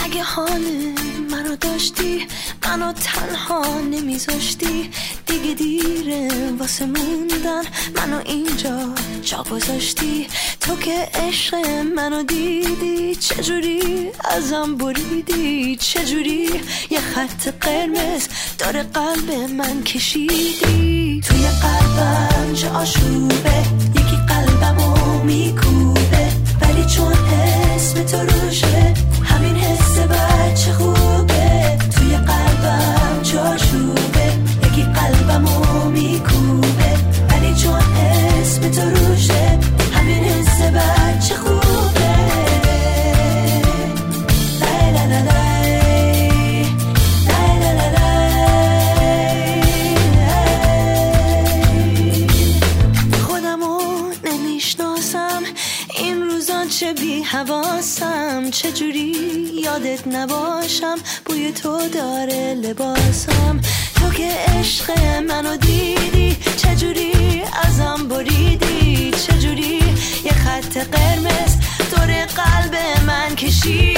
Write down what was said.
حال منو داشتی، منو تنها نمیذاشتی، دیگه دیره واسه موندن، منو اینجا جا گذاشتی. تو که عشق منو دیدی، چجوری ازم بریدی، چجوری یه خط قرمز داره قلب من کشیدی. توی قلبم چه آشوبه، یکی قلبمو میکوبه، ولی چون اسم تو روشه همین حس بچه خوبه. توی قلبم چه آشوبه، یکی قلبمو میکوبه، ولی چون اسم تو روشه همین حس بچه خوبه. چه بی حواسم، چجوری یادت نباشم، بوی تو داره لباسم. تو که عشق منو دیدی، چجوری ازم بریدی، چجوری یه خط قرمز دور قلب من کشید.